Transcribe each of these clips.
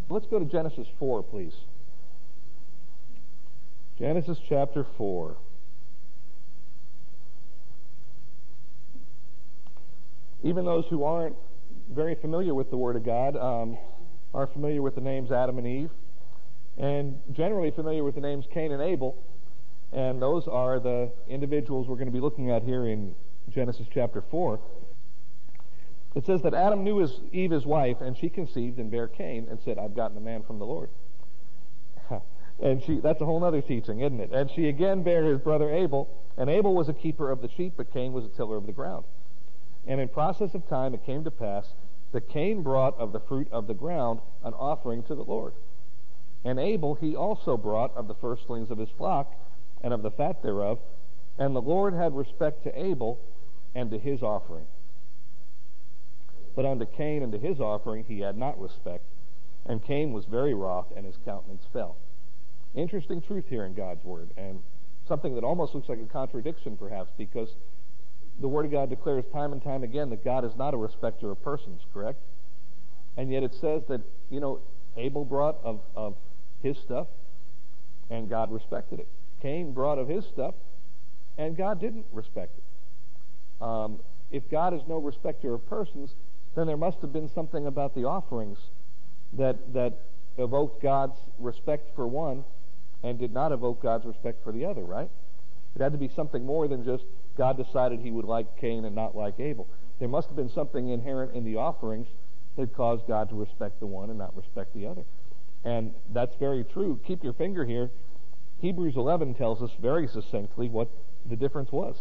Let's go to Genesis 4, please. Genesis chapter 4. Even those who aren't very familiar with the Word of God are familiar with the names Adam and Eve, and generally familiar with the names Cain and Abel, and those are the individuals we're going to be looking at here in Genesis chapter 4. It says that Adam knew Eve his wife, and she conceived and bare Cain, and said, I've gotten a man from the Lord. And that's a whole other teaching, isn't it? And she again bare his brother Abel, and Abel was a keeper of the sheep, but Cain was a tiller of the ground. And in process of time it came to pass that Cain brought of the fruit of the ground an offering to the Lord. And Abel he also brought of the firstlings of his flock, and of the fat thereof. And the Lord had respect to Abel and to his offering. But unto Cain and to his offering he had not respect. And Cain was very wroth, and his countenance fell. Interesting truth here in God's Word, and something that almost looks like a contradiction perhaps, because the Word of God declares time and time again that God is not a respecter of persons, correct? And yet it says that, Abel brought of his stuff, and God respected it. Cain brought of his stuff, and God didn't respect it. If God is no respecter of persons, then there must have been something about the offerings that evoked God's respect for one and did not evoke God's respect for the other, right? It had to be something more than just God decided he would like Cain and not like Abel. There must have been something inherent in the offerings that caused God to respect the one and not respect the other. And that's very true. Keep your finger here. Hebrews 11 tells us very succinctly what the difference was.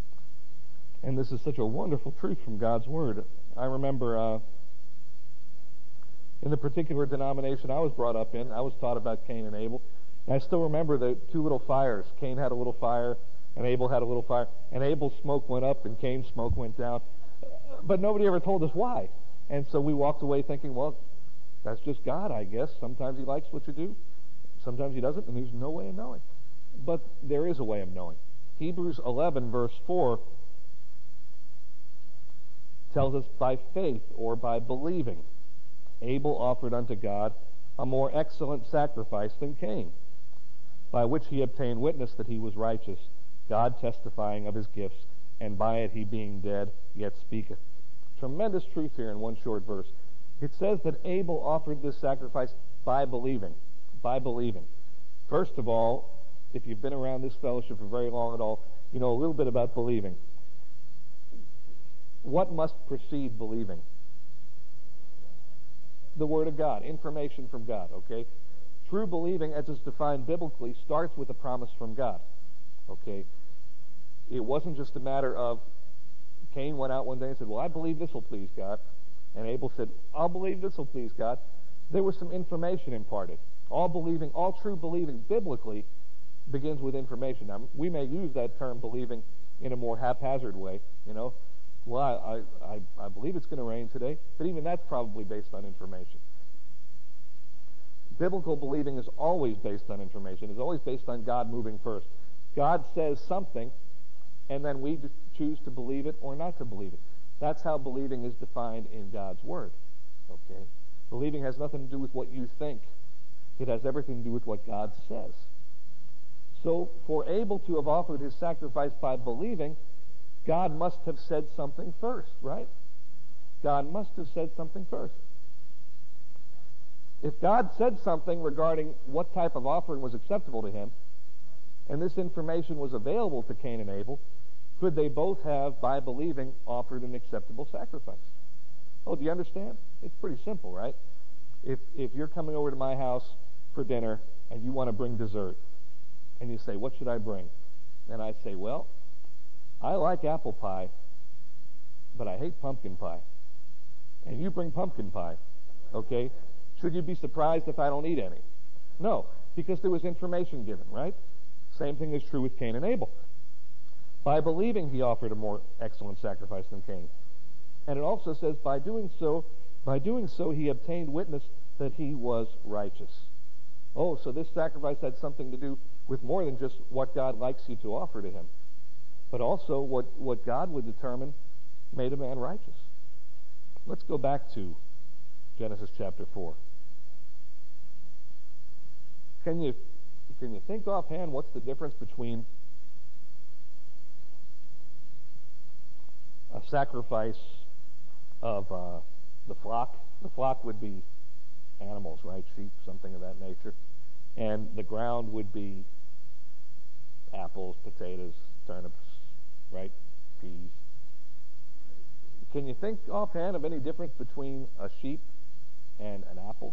And this is such a wonderful truth from God's Word. I remember in the particular denomination I was brought up in, I was taught about Cain and Abel. And I still remember the two little fires. Cain had a little fire, and Abel had a little fire. And Abel's smoke went up, and Cain's smoke went down. But nobody ever told us why. And so we walked away thinking, well, that's just God, I guess. Sometimes he likes what you do. Sometimes he doesn't, and there's no way of knowing. But there is a way of knowing. Hebrews 11, verse 4, tells us by faith or by believing, Abel offered unto God a more excellent sacrifice than Cain, by which he obtained witness that he was righteous, God testifying of his gifts, and by it he being dead yet speaketh. Tremendous truth here in one short verse. It says that Abel offered this sacrifice by believing. By believing. First of all, if you've been around this fellowship for very long at all, you know a little bit about believing. What must precede believing? The Word of God, information from God, okay? True believing, as it's defined biblically, starts with a promise from God, okay? It wasn't just a matter of Cain went out one day and said, well, I believe this will please God. And Abel said, I'll believe this will please God. There was some information imparted. All true believing biblically begins with information. Now, we may use that term believing in a more haphazard way, Well, I believe it's going to rain today, but even that's probably based on information. Biblical believing is always based on information. It's always based on God moving first. God says something, and then we choose to believe it or not to believe it. That's how believing is defined in God's Word. Okay? Believing has nothing to do with what you think. It has everything to do with what God says. So, for Abel to have offered his sacrifice by believing, God must have said something first, right? God must have said something first. If God said something regarding what type of offering was acceptable to him, and this information was available to Cain and Abel, could they both have, by believing, offered an acceptable sacrifice? Oh, do you understand? It's pretty simple, right? If you're coming over to my house for dinner and you want to bring dessert, and you say, what should I bring? And I say, well, I like apple pie, but I hate pumpkin pie. And you bring pumpkin pie, okay? Should you be surprised if I don't eat any? No, because there was information given, right? Same thing is true with Cain and Abel. By believing, he offered a more excellent sacrifice than Cain. And it also says, by doing so, he obtained witness that he was righteous. Oh, so this sacrifice had something to do with more than just what God likes you to offer to him, but also what God would determine made a man righteous. Let's go back to Genesis chapter 4. Can you think offhand what's the difference between a sacrifice of the flock? The flock would be animals, right? Sheep, something of that nature. And the ground would be apples, potatoes, turnips, right? Peas. Can you think offhand of any difference between a sheep and an apple?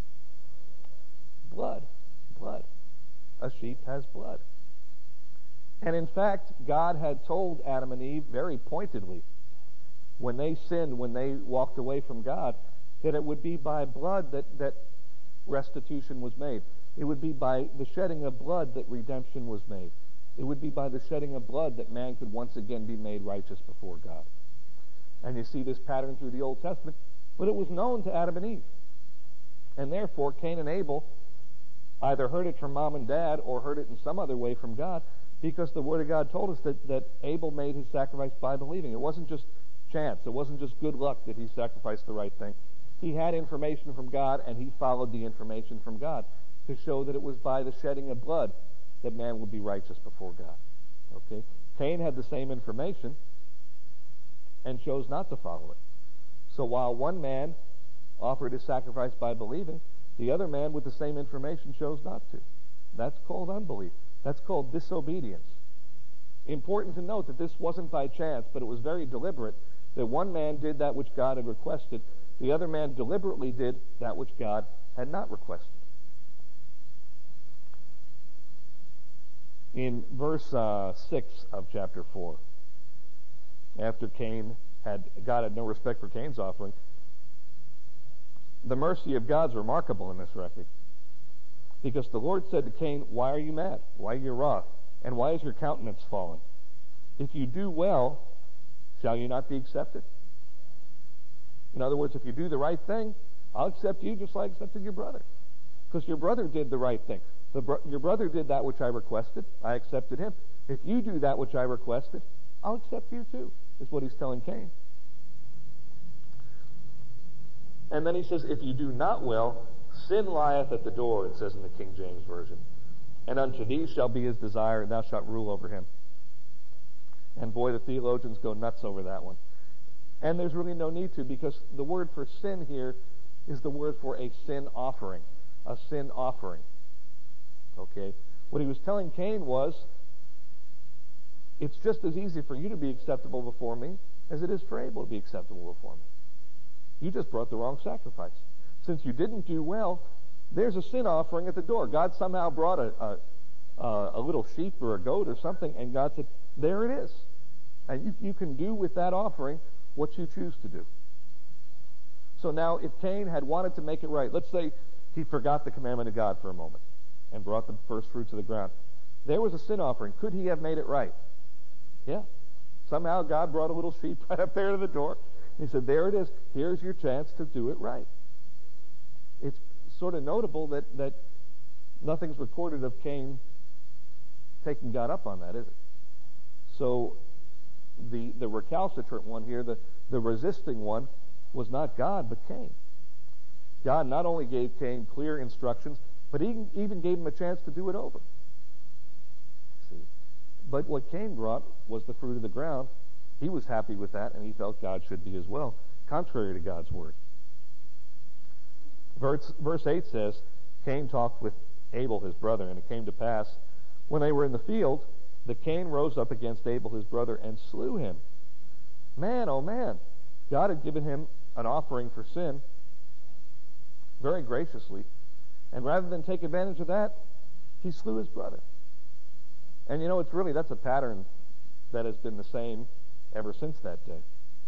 Blood. Blood. A sheep has blood. And in fact, God had told Adam and Eve very pointedly, when they sinned, when they walked away from God, that it would be by blood that restitution was made. It would be by the shedding of blood that redemption was made. It would be by the shedding of blood that man could once again be made righteous before God. And you see this pattern through the Old Testament, but it was known to Adam and Eve. And therefore, Cain and Abel either heard it from mom and dad or heard it in some other way from God, because the Word of God told us that Abel made his sacrifice by believing. It wasn't just chance. It wasn't just good luck that he sacrificed the right thing. He had information from God, and he followed the information from God to show that it was by the shedding of blood that man would be righteous before God. Okay? Cain had the same information and chose not to follow it. So while one man offered his sacrifice by believing, the other man with the same information chose not to. That's called unbelief. That's called disobedience. Important to note that this wasn't by chance, but it was very deliberate, that one man did that which God had requested. The other man deliberately did that which God had not requested. In verse 6 of chapter 4, after God had no respect for Cain's offering, the mercy of God's remarkable in this record. Because the Lord said to Cain, "Why are you mad? Why are you wroth? And why is your countenance fallen? If you do well, shall you not be accepted?" In other words, if you do the right thing, I'll accept you just like I accepted your brother. Because your brother did the right thing. Your brother did that which I requested. I accepted him. If you do that which I requested, I'll accept you too, is what he's telling Cain. And then he says, if you do not well, sin lieth at the door, it says in the King James Version. And unto thee shall be his desire, and thou shalt rule over him. And boy, the theologians go nuts over that one. And there's really no need to, because the word for sin here is the word for a sin offering. A sin offering. Okay? What he was telling Cain was, it's just as easy for you to be acceptable before me as it is for Abel to be acceptable before me. You just brought the wrong sacrifice. Since you didn't do well, there's a sin offering at the door. God somehow brought a little sheep or a goat or something, and God said, there it is. And you can do with that offering what you choose to do. So now, if Cain had wanted to make it right, let's say he forgot the commandment of God for a moment and brought the first fruits of the ground. There was a sin offering. Could he have made it right? Yeah. Somehow God brought a little sheep right up there to the door. He said, there it is. Here's your chance to do it right. It's sort of notable that nothing's recorded of Cain taking God up on that, is it? So the recalcitrant one here, the resisting one, was not God, but Cain. God not only gave Cain clear instructions, but he even gave him a chance to do it over. See? But what Cain brought was the fruit of the ground. He was happy with that, and he felt God should be as well, contrary to God's word. Verse 8 says, Cain talked with Abel his brother, and it came to pass, when they were in the field, that Cain rose up against Abel his brother and slew him. Man, oh man, God had given him an offering for sin very graciously, and rather than take advantage of that, he slew his brother. And that's a pattern that has been the same ever since that day.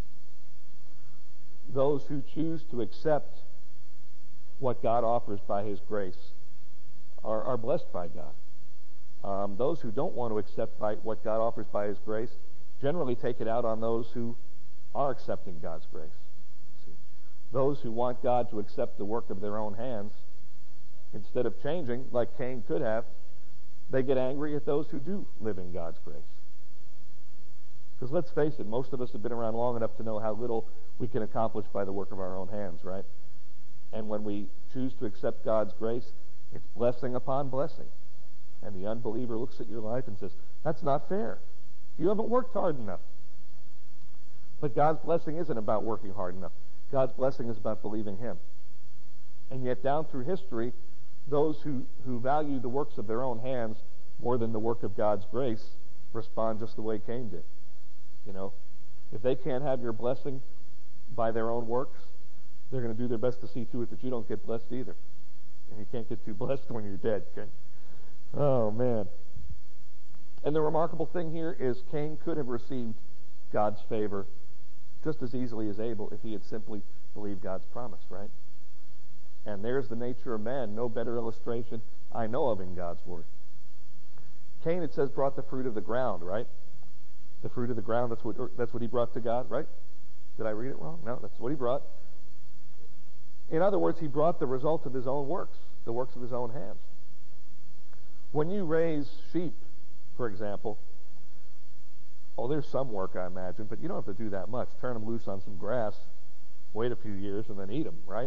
Those who choose to accept what God offers by his grace are blessed by God. Those who don't want to accept what God offers by his grace generally take it out on those who are accepting God's grace. See? Those who want God to accept the work of their own hands, instead of changing, like Cain could have, they get angry at those who do live in God's grace. Because let's face it, most of us have been around long enough to know how little we can accomplish by the work of our own hands, right? And when we choose to accept God's grace, It's blessing upon blessing. And the unbeliever looks at your life and says, that's not fair. You haven't worked hard enough. But God's blessing isn't about working hard enough. God's blessing is about believing Him. And yet down through history, those who value the works of their own hands more than the work of God's grace respond just the way Cain did. You know, if they can't have your blessing by their own works, they're going to do their best to see to it that you don't get blessed either. And you can't get too blessed when you're dead, can you? Oh, man. And the remarkable thing here is Cain could have received God's favor just as easily as Abel if he had simply believed God's promise, right? And there's the nature of man. No better illustration I know of in God's Word. Cain, it says, brought the fruit of the ground, right? The fruit of the ground, that's what he brought to God, right? Did I read it wrong? No, that's what he brought. In other words, he brought the result of his own works, the works of his own hands. When you raise sheep, for example, there's some work, I imagine, but you don't have to do that much. Turn them loose on some grass, wait a few years, and then eat them, right?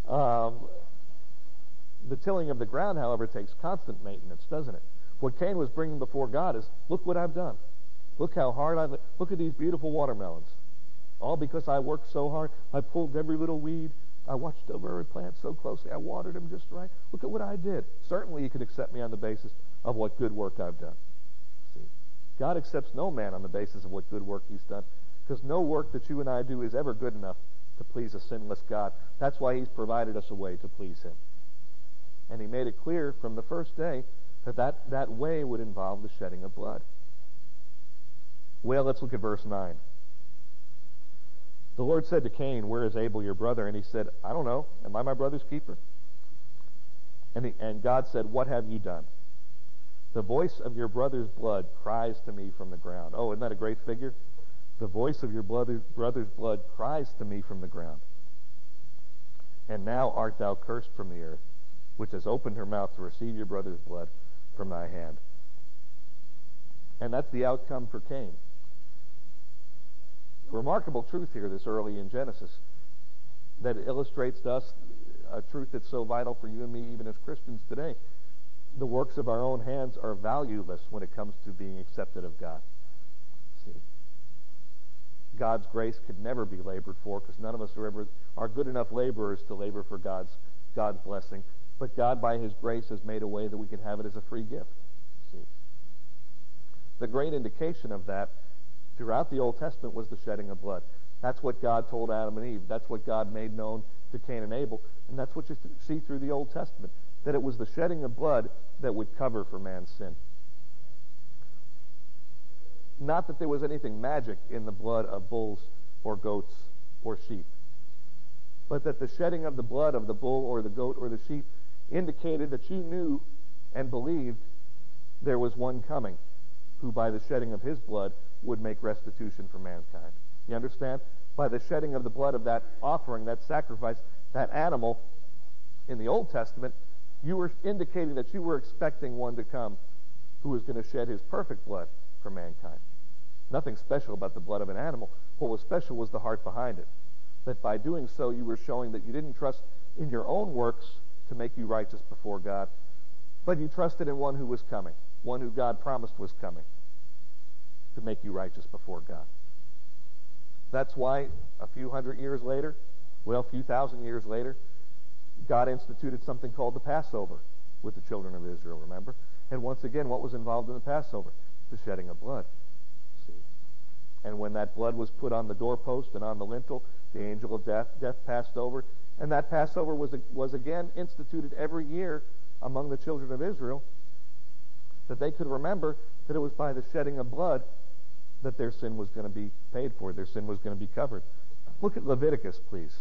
The tilling of the ground, however, takes constant maintenance, doesn't it? What Cain was bringing before God is, look what I've done. Look how hard look at these beautiful watermelons. All because I worked so hard. I pulled every little weed. I watched over every plant so closely. I watered them just right. Look at what I did. Certainly you can accept me on the basis of what good work I've done. See, God accepts no man on the basis of what good work he's done, because no work that you and I do is ever good enough to please a sinless God. That's why he's provided us a way to please him. And he made it clear from the first day that way would involve the shedding of blood. Well, let's look at verse 9. The Lord said to Cain, where is Abel your brother? And he said, I don't know. Am I my brother's keeper? And God said, what have you done? The voice of your brother's blood cries to me from the ground. Oh, isn't that a great figure? The voice of your brother's blood cries to me from the ground. And now art thou cursed from the earth, which has opened her mouth to receive your brother's blood from thy hand. And that's the outcome for Cain. Remarkable truth here this early in Genesis that illustrates to us a truth that's so vital for you and me even as Christians today. The works of our own hands are valueless when it comes to being accepted of God. See, God's grace could never be labored for, because none of us are good enough laborers to labor for God's blessing. But God, by his grace, has made a way that we can have it as a free gift. See, the great indication of that throughout the Old Testament was the shedding of blood. That's what God told Adam and Eve. That's what God made known to Cain and Abel. And that's what you see through the Old Testament, that it was the shedding of blood that would cover for man's sin. Not that there was anything magic in the blood of bulls or goats or sheep, but that the shedding of the blood of the bull or the goat or the sheep indicated that you knew and believed there was one coming who by the shedding of his blood would make restitution for mankind. You understand? By the shedding of the blood of that offering, that sacrifice, that animal in the Old Testament, you were indicating that you were expecting one to come who was going to shed his perfect blood for mankind. Nothing special about the blood of an animal. What was special was the heart behind it. That by doing so, you were showing that you didn't trust in your own works to make you righteous before God, but you trusted in one who was coming, one who God promised was coming to make you righteous before God. That's why a few hundred years later, a few thousand years later, God instituted something called the Passover with the children of Israel, remember? And once again, what was involved in the Passover? The shedding of blood. See? And when that blood was put on the doorpost and on the lintel, the angel of death passed over, and that Passover was again instituted every year among the children of Israel, that they could remember that it was by the shedding of blood that their sin was going to be paid for, their sin was going to be covered. Look at Leviticus, please.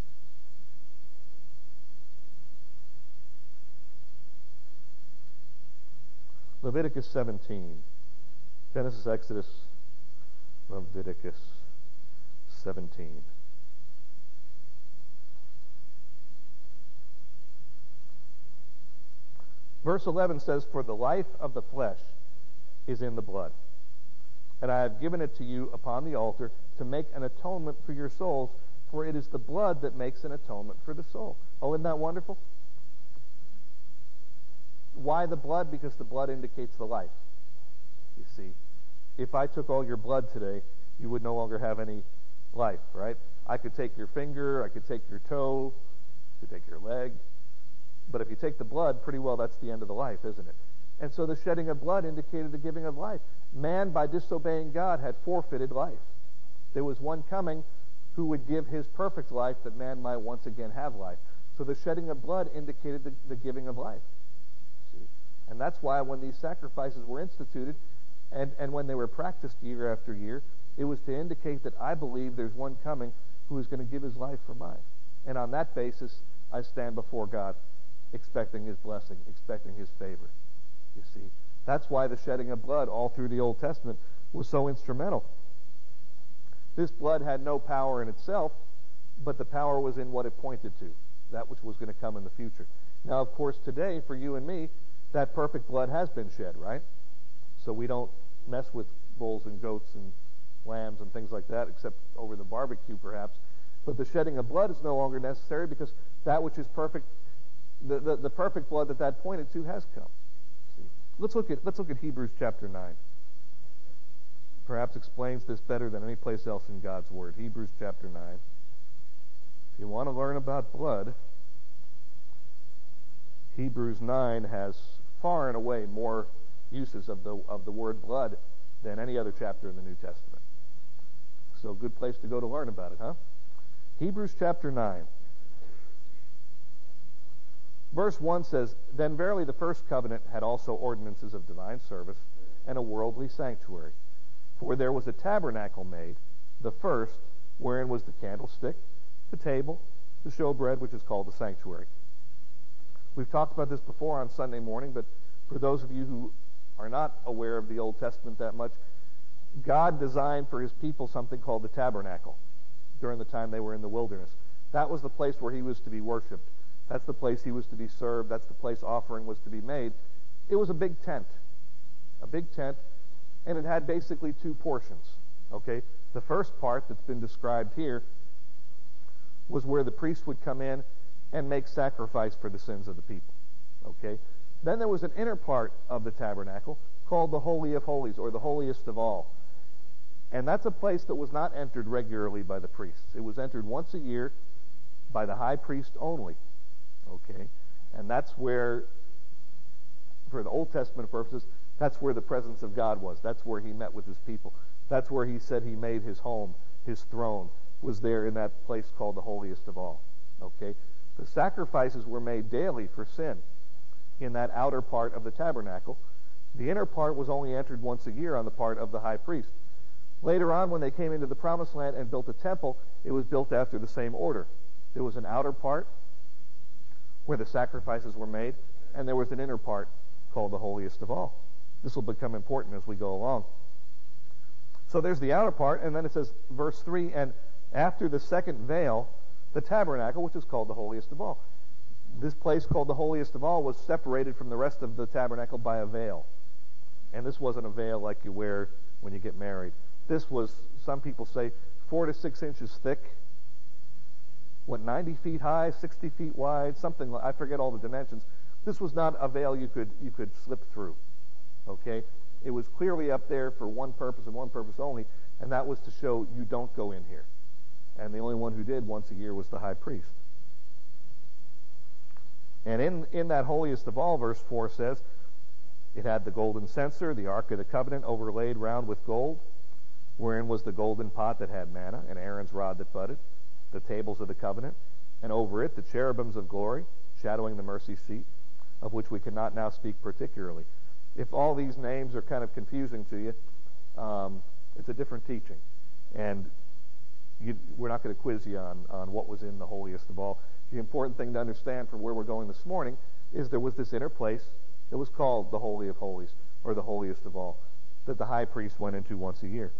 Leviticus 17. Genesis, Exodus, Leviticus 17. Verse 11 says, for the life of the flesh is in the blood, and I have given it to you upon the altar to make an atonement for your souls, for it is the blood that makes an atonement for the soul. Oh, isn't that wonderful? Why the blood? Because the blood indicates the life. You see, if I took all your blood today, you would no longer have any life, right? I could take your finger, I could take your toe, I could take your leg. But if you take the blood, pretty well that's the end of the life, isn't it? And so the shedding of blood indicated the giving of life. Man, by disobeying God, had forfeited life. There was one coming who would give his perfect life that man might once again have life. So the shedding of blood indicated the giving of life. See? And that's why when these sacrifices were instituted and when they were practiced year after year, it was to indicate that I believe there's one coming who is going to give his life for mine. And on that basis, I stand before God, expecting his blessing, expecting his favor. You see, that's why the shedding of blood all through the Old Testament was so instrumental. This blood had no power in itself, but the power was in what it pointed to, that which was going to come in the future. Now, of course, today, for you and me, that perfect blood has been shed, right? So we don't mess with bulls and goats and lambs and things like that, except over the barbecue, perhaps. But the shedding of blood is no longer necessary because that which is perfect, the perfect blood that pointed to has come. See? Let's look at Hebrews chapter 9. Perhaps explains this better than any place else in God's Word. Hebrews chapter 9. If you want to learn about blood, Hebrews 9 has far and away more uses of the word blood than any other chapter in the New Testament. So a good place to go to learn about it, huh? Hebrews chapter 9. Verse 1 says, "Then verily the first covenant had also ordinances of divine service and a worldly sanctuary. For there was a tabernacle made, the first, wherein was the candlestick, the table, the showbread, which is called the sanctuary." We've talked about this before on Sunday morning, but for those of you who are not aware of the Old Testament that much, God designed for his people something called the tabernacle during the time they were in the wilderness. That was the place where he was to be worshipped. That's the place he was to be served. That's the place offering was to be made. It was a big tent, and it had basically two portions. Okay, the first part that's been described here was where the priest would come in and make sacrifice for the sins of the people. Okay, then there was an inner part of the tabernacle called the Holy of Holies, or the holiest of all. And that's a place that was not entered regularly by the priests. It was entered once a year by the high priest only. Okay, and that's where, for the Old Testament purposes, that's where the presence of God was. That's where he met with his people. That's where he said he made his home, his throne, was there in that place called the holiest of all. Okay, the sacrifices were made daily for sin in that outer part of the tabernacle. The inner part was only entered once a year on the part of the high priest. Later on, when they came into the Promised Land and built a temple, it was built after the same order. There was an outer part where the sacrifices were made, and there was an inner part called the holiest of all. This will become important as we go along. So there's the outer part, and then it says, verse 3, "And after the second veil, the tabernacle, which is called the holiest of all." This place called the holiest of all was separated from the rest of the tabernacle by a veil. And this wasn't a veil like you wear when you get married. This was, some people say, 4 to 6 inches thick. 90 feet high, 60 feet wide, something like, I forget all the dimensions. This was not a veil you could slip through. Okay? It was clearly up there for one purpose and one purpose only, and that was to show you don't go in here. And the only one who did once a year was the high priest. And in that holiest of all, verse 4 says, it had the golden censer, the Ark of the Covenant overlaid round with gold, wherein was the golden pot that had manna, and Aaron's rod that budded, the tables of the covenant, and over it the cherubims of glory, shadowing the mercy seat, of which we cannot now speak particularly. If all these names are kind of confusing to you, it's a different teaching. And we're not going to quiz you on what was in the holiest of all. The important thing to understand from where we're going this morning is there was this inner place that was called the Holy of Holies, or the holiest of all, that the high priest went into once a year.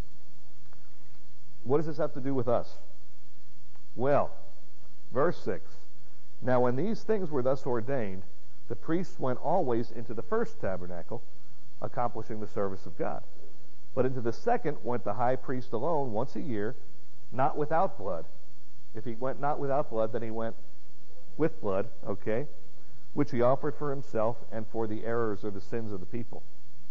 What does this have to do with us? Well, verse 6, "Now when these things were thus ordained, the priests went always into the first tabernacle, accomplishing the service of God. But into the second went the high priest alone once a year, not without blood." If he went not without blood, then he went with blood, okay? which he offered for himself and for the errors or the sins of the people.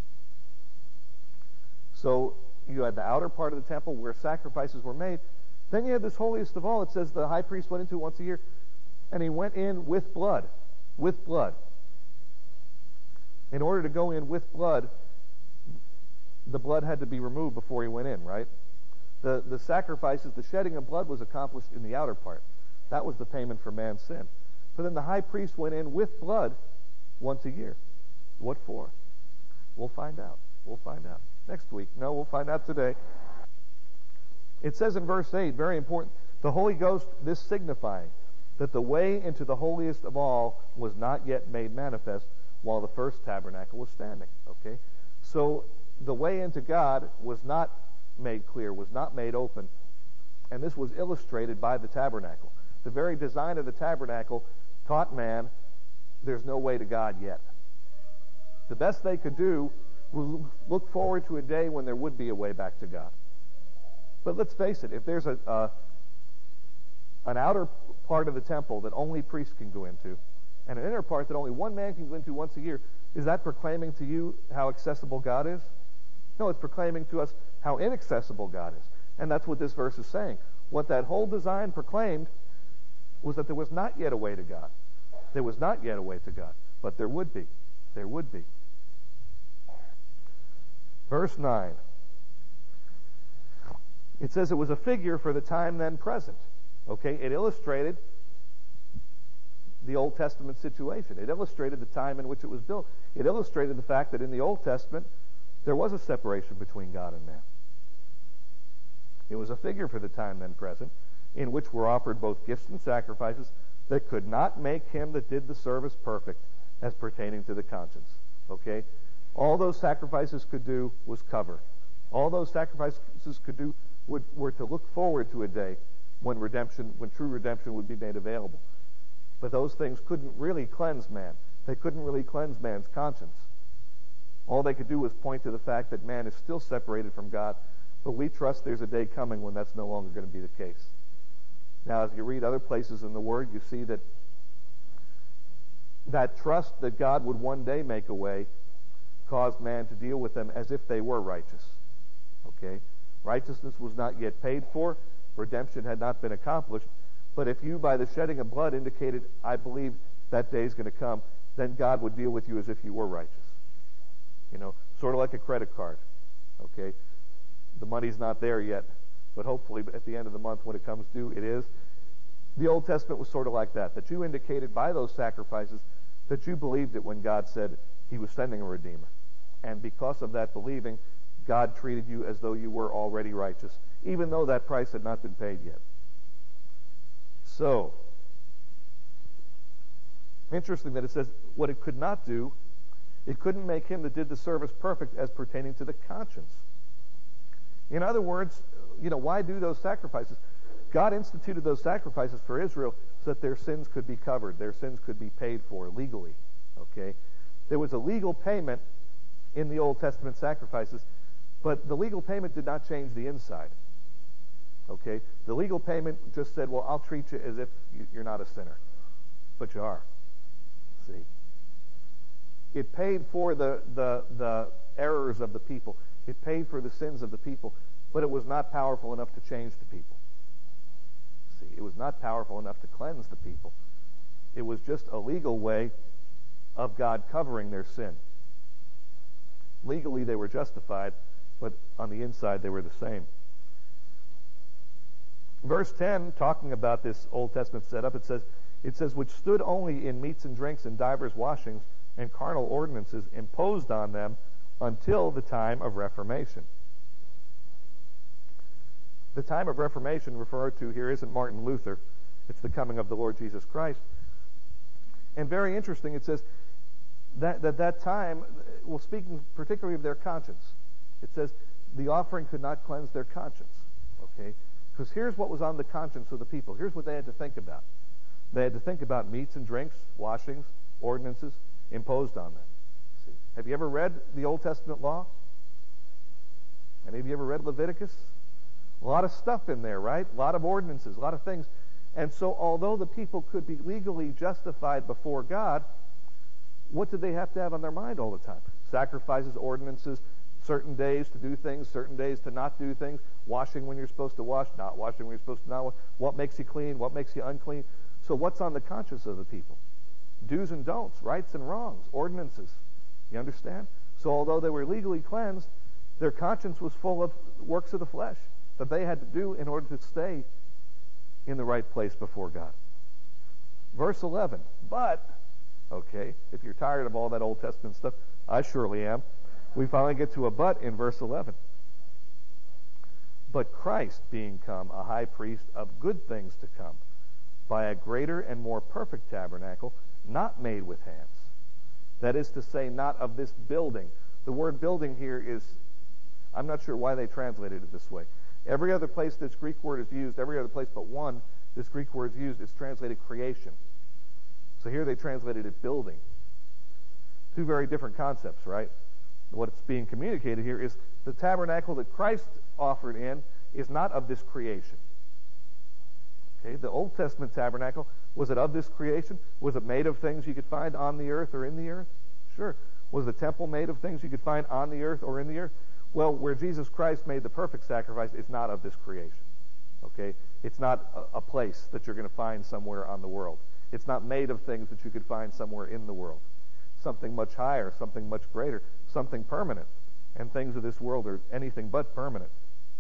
So you had the outer part of the temple where sacrifices were made. Then you had this holiest of all. It says the high priest went into it once a year, and he went in with blood. With blood. In order to go in with blood, the blood had to be removed before he went in, right? The sacrifices, the shedding of blood was accomplished in the outer part. That was the payment for man's sin. But then the high priest went in with blood once a year. What for? We'll find out. We'll find out next week. No, we'll find out today. It says in verse 8, very important, the Holy Ghost, this signifying that the way into the holiest of all was not yet made manifest while the first tabernacle was standing. Okay? So the way into God was not made clear, was not made open. And this was illustrated by the tabernacle. The very design of the tabernacle taught man there's no way to God yet. The best they could do was look forward to a day when there would be a way back to God. But let's face it, if there's an outer part of the temple that only priests can go into, and an inner part that only one man can go into once a year, is that proclaiming to you how accessible God is? No, it's proclaiming to us how inaccessible God is. And that's what this verse is saying. What that whole design proclaimed was that there was not yet a way to God. There was not yet a way to God. But there would be. There would be. Verse 9. It says it was a figure for the time then present. Okay? It illustrated the Old Testament situation. It illustrated the time in which it was built. It illustrated the fact that in the Old Testament there was a separation between God and man. It was a figure for the time then present, in which were offered both gifts and sacrifices that could not make him that did the service perfect as pertaining to the conscience. Okay? All those sacrifices could do was cover. All those sacrifices could do were to look forward to a day when true redemption would be made available. But those things couldn't really cleanse man. They couldn't really cleanse man's conscience. All they could do was point to the fact that man is still separated from God, but we trust there's a day coming when that's no longer going to be the case. Now, as you read other places in the Word, you see that trust that God would one day make a way caused man to deal with them as if they were righteous. Okay? Righteousness was not yet paid for. Redemption had not been accomplished. But if you, by the shedding of blood, indicated, I believe that day is going to come, then God would deal with you as if you were righteous. You know, sort of like a credit card. Okay? The money's not there yet, but hopefully at the end of the month when it comes due, it is. The Old Testament was sort of like that you indicated by those sacrifices that you believed it when God said he was sending a Redeemer. And because of that believing, God treated you as though you were already righteous, even though that price had not been paid yet. So, interesting that it says what it could not do, it couldn't make him that did the service perfect as pertaining to the conscience. In other words, why do those sacrifices? God instituted those sacrifices for Israel so that their sins could be covered, their sins could be paid for legally. Okay? There was a legal payment in the Old Testament sacrifices, but the legal payment did not change the inside. Okay? The legal payment just said, well, I'll treat you as if you're not a sinner. But you are. See? It paid for the errors of the people. It paid for the sins of the people, but it was not powerful enough to change the people. See, it was not powerful enough to cleanse the people. It was just a legal way of God covering their sin. Legally, they were justified, but on the inside, they were the same. Verse 10, talking about this Old Testament setup, it says, which stood only in meats and drinks and divers washings and carnal ordinances imposed on them until the time of Reformation. The time of Reformation referred to here isn't Martin Luther. It's the coming of the Lord Jesus Christ. And very interesting, it says that time, well, speaking particularly of their conscience, it says the offering could not cleanse their conscience. Okay? Because here's what was on the conscience of the people. Here's what they had to think about. They had to think about meats and drinks, washings, ordinances imposed on them. See? Have you ever read the Old Testament law? Any of you ever read Leviticus? A lot of stuff in there, right? A lot of ordinances, a lot of things. And so although the people could be legally justified before God, what did they have to have on their mind all the time? Sacrifices, ordinances, certain days to do things, certain days to not do things, washing when you're supposed to wash, not washing when you're supposed to not wash, what makes you clean, what makes you unclean. So what's on the conscience of the people? Do's and don'ts, rights and wrongs, ordinances. You understand? So although they were legally cleansed, their conscience was full of works of the flesh that they had to do in order to stay in the right place before God. Verse 11, but, okay, if you're tired of all that Old Testament stuff, I surely am. We finally get to a but in verse 11. But Christ being come a high priest of good things to come, by a greater and more perfect tabernacle, not made with hands. That is to say, not of this building. The word building here is, I'm not sure why they translated it this way. Every other place this Greek word is used, every other place but one, this Greek word is used, it's translated creation. So here they translated it building. Two very different concepts, right? What's being communicated here is the tabernacle that Christ offered in is not of this creation. Okay, the Old Testament tabernacle, was it of this creation? Was it made of things you could find on the earth or in the earth? Sure. Was the temple made of things you could find on the earth or in the earth? Well, where Jesus Christ made the perfect sacrifice, it's not of this creation. Okay? It's not a place that you're going to find somewhere on the world. It's not made of things that you could find somewhere in the world. Something much higher, something much greater, something permanent. And things of this world are anything but permanent.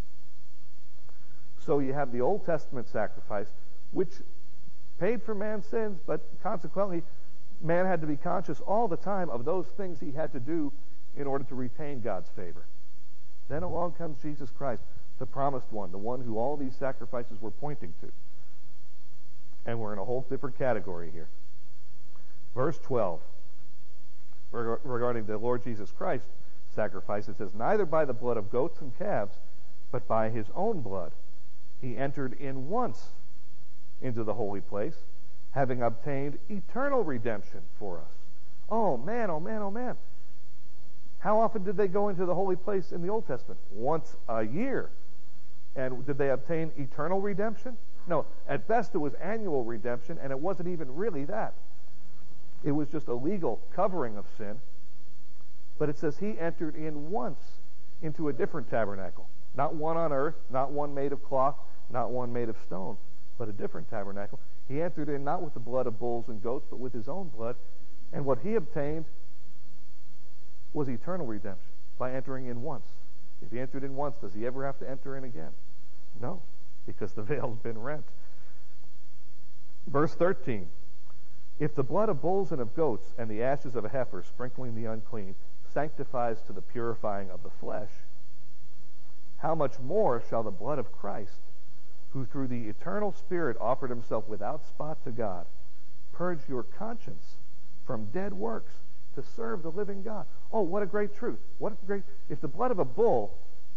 So you have the Old Testament sacrifice, which paid for man's sins, but consequently, man had to be conscious all the time of those things he had to do in order to retain God's favor. Then along comes Jesus Christ, the promised one, the one who all these sacrifices were pointing to. And we're in a whole different category here. Verse 12, regarding the Lord Jesus Christ sacrifice, it says, neither by the blood of goats and calves, but by his own blood, he entered in once into the holy place, having obtained eternal redemption for us. Oh man, oh man, oh man. How often did they go into the holy place in the Old Testament? Once a year. And did they obtain eternal redemption? No, at best it was annual redemption, and it wasn't even really that. It was just a legal covering of sin. But it says he entered in once into a different tabernacle. Not one on earth, not one made of cloth, not one made of stone, but a different tabernacle. He entered in not with the blood of bulls and goats, but with his own blood. And what he obtained was eternal redemption by entering in once. If he entered in once, does he ever have to enter in again? No, because the veil's been rent. Verse 13, if the blood of bulls and of goats and the ashes of a heifer sprinkling the unclean sanctifies to the purifying of the flesh, how much more shall the blood of Christ, who through the eternal Spirit offered himself without spot to God, purge your conscience from dead works to serve the living God. Oh, what a great truth. What a great... If the blood of a bull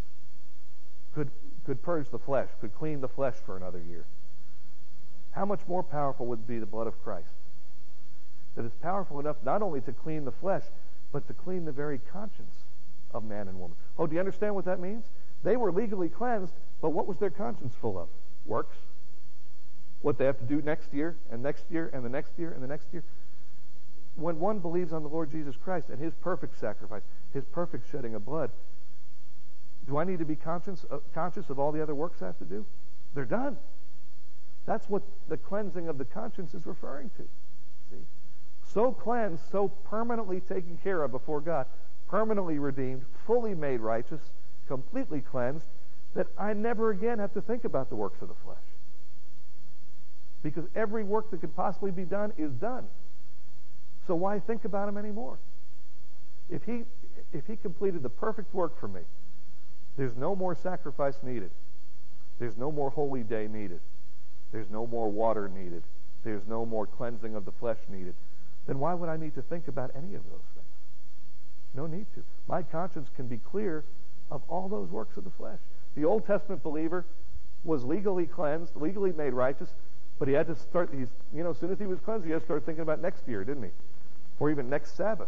could purge the flesh, could clean the flesh for another year, how much more powerful would be the blood of Christ? That is powerful enough not only to clean the flesh, but to clean the very conscience of man and woman. Oh, do you understand what that means? They were legally cleansed, but what was their conscience full of? Works. What they have to do next year, and next year, and the next year, and the next year. When one believes on the Lord Jesus Christ and his perfect sacrifice, his perfect shedding of blood, do I need to be conscious of all the other works I have to do? They're done. That's what the cleansing of the conscience is referring to. See? So cleansed, so permanently taken care of before God, permanently redeemed, fully made righteous, completely cleansed, that I never again have to think about the works of the flesh. Because every work that could possibly be done is done. So why think about him anymore? If he completed the perfect work for me, there's no more sacrifice needed. There's no more holy day needed. There's no more water needed. There's no more cleansing of the flesh needed. Then why would I need to think about any of those things? No need to. My conscience can be clear of all those works of the flesh. The Old Testament believer was legally cleansed, legally made righteous, but he had to start, as soon as he was cleansed, he had to start thinking about next year, didn't he? Or even next Sabbath.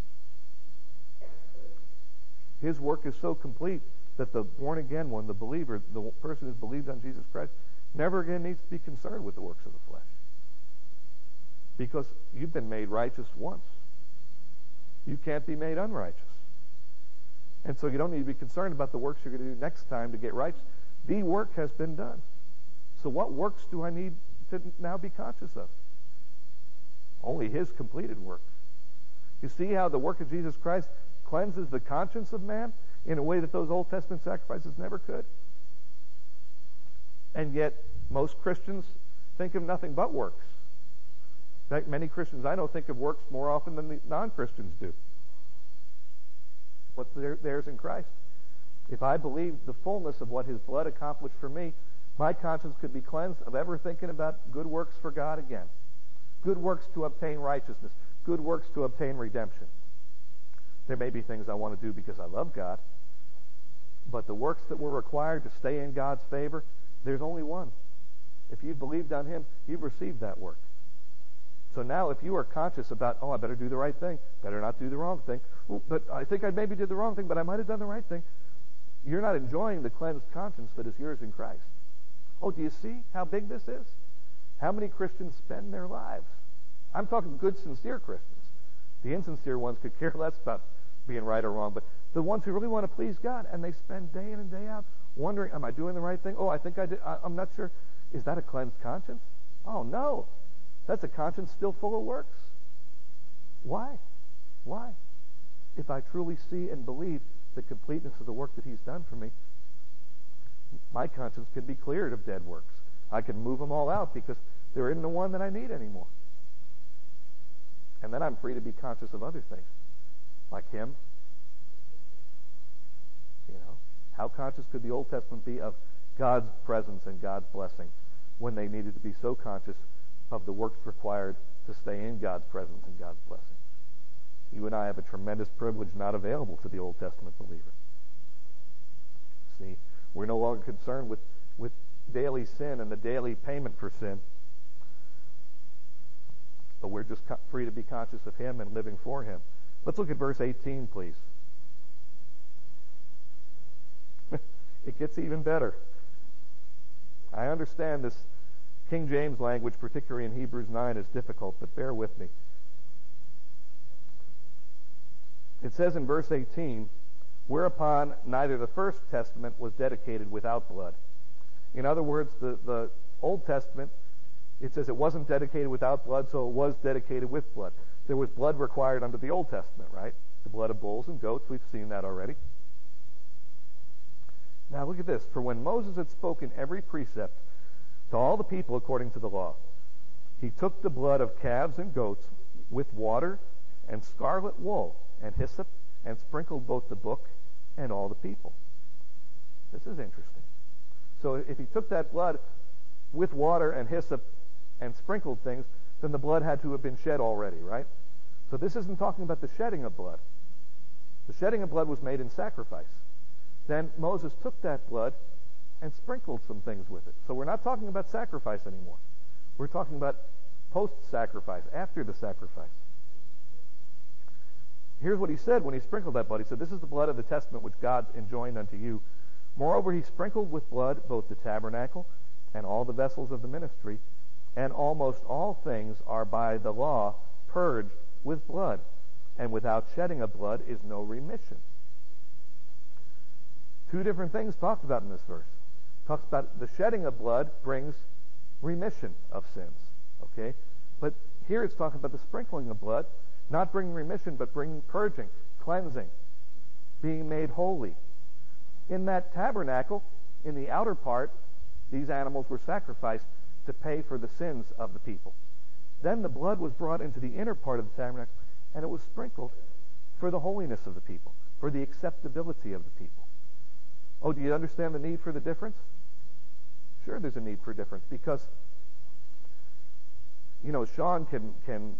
His work is so complete that the born-again one, the believer, the person who's believed on Jesus Christ, never again needs to be concerned with the works of the flesh. Because you've been made righteous once. You can't be made unrighteous. And so you don't need to be concerned about the works you're going to do next time to get righteous. The work has been done. So what works do I need to now be conscious of? Only his completed work. You see how the work of Jesus Christ cleanses the conscience of man in a way that those Old Testament sacrifices never could? And yet, most Christians think of nothing but works. In fact, many Christians I know think of works more often than the non-Christians do. What's theirs in Christ? If I believed the fullness of what his blood accomplished for me, my conscience could be cleansed of ever thinking about good works for God again. Good works to obtain righteousness. Good works to obtain redemption. There may be things I want to do because I love God, but the works that were required to stay in God's favor, there's only one. If you've believed on him, you've received that work. So now if you are conscious about, I better do the right thing, better not do the wrong thing, but I think I maybe did the wrong thing, but I might have done the right thing, you're not enjoying the cleansed conscience that is yours in Christ. Oh, do you see how big this is? How many Christians spend their lives? I'm talking good, sincere Christians. The insincere ones could care less about being right or wrong, but the ones who really want to please God, and they spend day in and day out wondering, am I doing the right thing? Oh, I think I did. I'm not sure. Is that a cleansed conscience? Oh, no. That's a conscience still full of works. Why? Why? If I truly see and believe the completeness of the work that he's done for me, my conscience can be cleared of dead works. I can move them all out because there isn't the one that I need anymore. And then I'm free to be conscious of other things, like him. You know, how conscious could the Old Testament be of God's presence and God's blessing when they needed to be so conscious of the works required to stay in God's presence and God's blessing? You and I have a tremendous privilege not available to the Old Testament believer. See, we're no longer concerned with daily sin and the daily payment for sin, but we're just free to be conscious of him and living for him. Let's look at verse 18, please. It gets even better. I understand this King James language, particularly in Hebrews 9, is difficult, but bear with me. It says in verse 18, whereupon neither the first testament was dedicated without blood. In other words, the Old Testament, it says it wasn't dedicated without blood, so it was dedicated with blood. There was blood required under the Old Testament, right? The blood of bulls and goats, we've seen that already. Now look at this. For when Moses had spoken every precept to all the people according to the law, he took the blood of calves and goats with water and scarlet wool and hyssop and sprinkled both the book and all the people. This is interesting. So if he took that blood with water and hyssop and sprinkled things, then the blood had to have been shed already, right? So this isn't talking about the shedding of blood. The shedding of blood was made in sacrifice. Then Moses took that blood and sprinkled some things with it. So we're not talking about sacrifice anymore. We're talking about post-sacrifice, after the sacrifice. Here's what he said when he sprinkled that blood. He said, this is the blood of the testament which God enjoined unto you. Moreover, he sprinkled with blood both the tabernacle and all the vessels of the ministry, and almost all things are by the law purged with blood, and without shedding of blood is no remission. Two different things talked about in this verse. It talks about the shedding of blood brings remission of sins, okay? But here it's talking about the sprinkling of blood, not bringing remission, but bringing purging, cleansing, being made holy. In that tabernacle, in the outer part, these animals were sacrificed to pay for the sins of the people. Then the blood was brought into the inner part of the tabernacle, and it was sprinkled for the holiness of the people, for the acceptability of the people. Oh, do you understand the need for the difference? Sure, there's a need for difference, because, you know, Sean can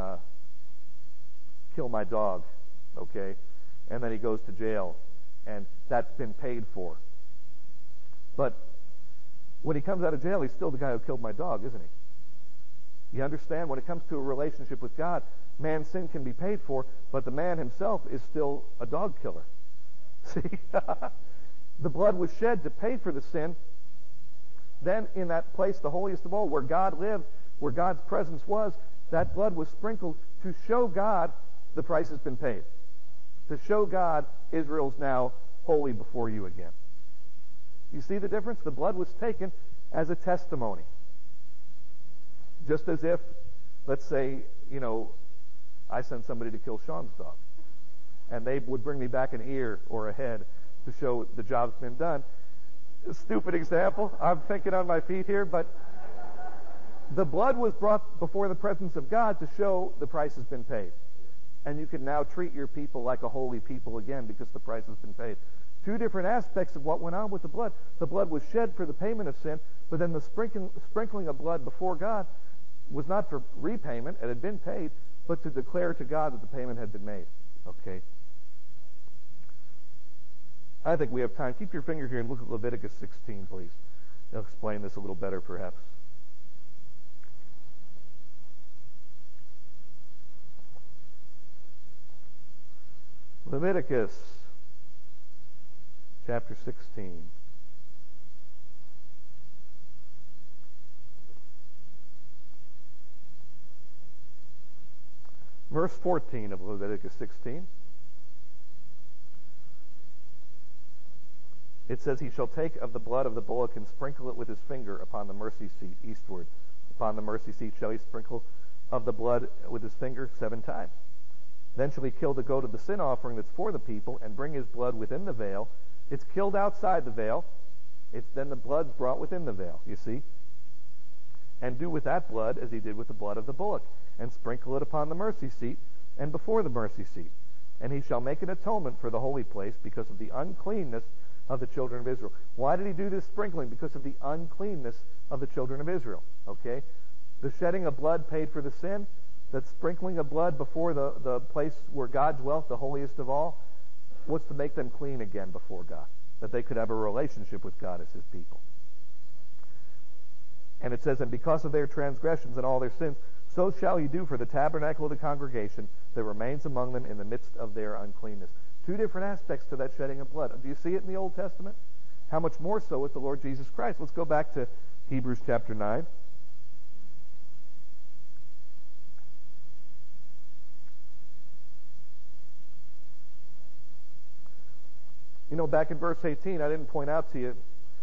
kill my dog, okay, and then he goes to jail, and that's been paid for. But when he comes out of jail, he's still the guy who killed my dog, isn't he? You understand? When it comes to a relationship with God, man's sin can be paid for, but the man himself is still a dog killer. See? The blood was shed to pay for the sin. Then in that place, the holiest of all, where God lived, where God's presence was, that blood was sprinkled to show God the price has been paid. To show God, Israel's now holy before you again. You see the difference? The blood was taken as a testimony. Just as if, let's say, I sent somebody to kill Sean's dog, and they would bring me back an ear or a head to show the job's been done. A stupid example. I'm thinking on my feet here, but the blood was brought before the presence of God to show the price has been paid. And you can now treat your people like a holy people again because the price has been paid. Two different aspects of what went on with the blood. The blood was shed for the payment of sin, but then the sprinkling of blood before God was not for repayment, it had been paid, but to declare to God that the payment had been made. Okay. I think we have time. Keep your finger here and look at Leviticus 16, please. It'll explain this a little better, perhaps. Leviticus chapter 16. Verse 14 of Leviticus 16. It says, "He shall take of the blood of the bullock and sprinkle it with his finger upon the mercy seat eastward. Upon the mercy seat shall he sprinkle of the blood with his finger 7 times. Then shall he kill the goat of the sin offering that's for the people and bring his blood within the veil." It's killed outside the veil. Then the blood's brought within the veil, you see. "And do with that blood as he did with the blood of the bullock, and sprinkle it upon the mercy seat and before the mercy seat. And he shall make an atonement for the holy place because of the uncleanness of the children of Israel." Why did he do this sprinkling? Because of the uncleanness of the children of Israel. Okay? The shedding of blood paid for the sin. That sprinkling of blood before the place where God dwelt, the holiest of all, was to make them clean again before God, that they could have a relationship with God as his people. And it says, "And because of their transgressions and all their sins, so shall he do for the tabernacle of the congregation that remains among them in the midst of their uncleanness." Two different aspects to that shedding of blood. Do you see it in the Old Testament? How much more so with the Lord Jesus Christ? Let's go back to Hebrews chapter 9. Back in verse 18, I didn't point out to you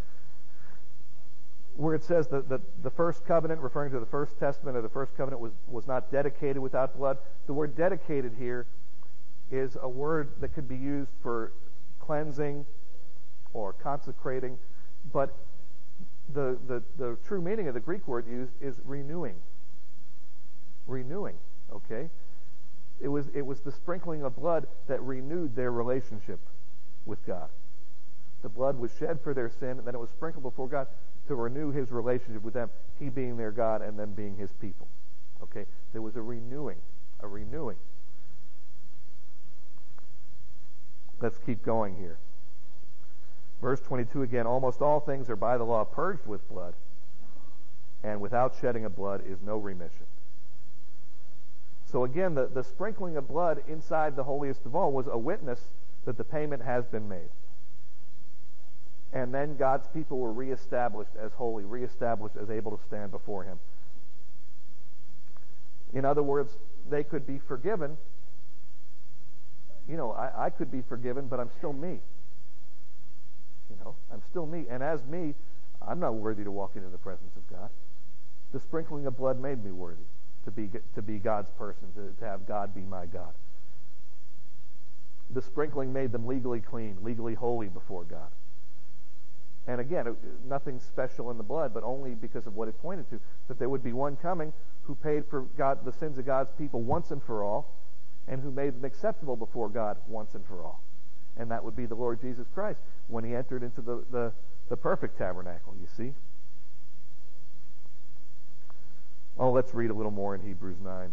where it says that the first covenant, referring to the first testament or the first covenant, was not dedicated without blood. The word dedicated here is a word that could be used for cleansing or consecrating, but the true meaning of the Greek word used is renewing. Renewing, okay? It was the sprinkling of blood that renewed their relationship with God. The blood was shed for their sin, and then it was sprinkled before God to renew his relationship with them, he being their God and them being his people. Okay? There was a renewing. Let's keep going here. Verse 22 again, "Almost all things are by the law purged with blood, and without shedding of blood is no remission." So again, the sprinkling of blood inside the holiest of all was a witness that the payment has been made. And then God's people were reestablished as holy, reestablished as able to stand before him. In other words, they could be forgiven. I could be forgiven, but I'm still me. I'm still me. And as me, I'm not worthy to walk into the presence of God. The sprinkling of blood made me worthy to be God's person, to have God be my God. The sprinkling made them legally clean, legally holy before God. And again, nothing special in the blood, but only because of what it pointed to, that there would be one coming who paid for the sins of God's people once and for all, and who made them acceptable before God once and for all. And that would be the Lord Jesus Christ when he entered into the perfect tabernacle, you see. Oh, let's read a little more in Hebrews 9.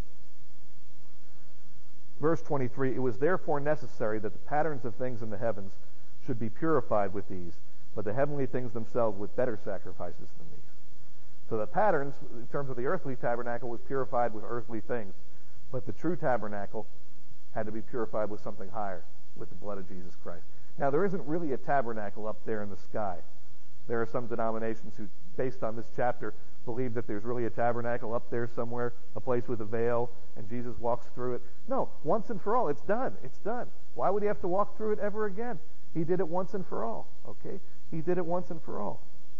Verse 23, "It was therefore necessary that the patterns of things in the heavens should be purified with these, but the heavenly things themselves with better sacrifices than these." So the patterns, in terms of the earthly tabernacle, was purified with earthly things, but the true tabernacle had to be purified with something higher, with the blood of Jesus Christ. Now, there isn't really a tabernacle up there in the sky. There are some denominations who, based on this chapter, believe that there's really a tabernacle up there somewhere, a place with a veil, and Jesus walks through it. No, once and for all, it's done. It's done. Why would he have to walk through it ever again? He did it once and for all, okay? He did it once and for all.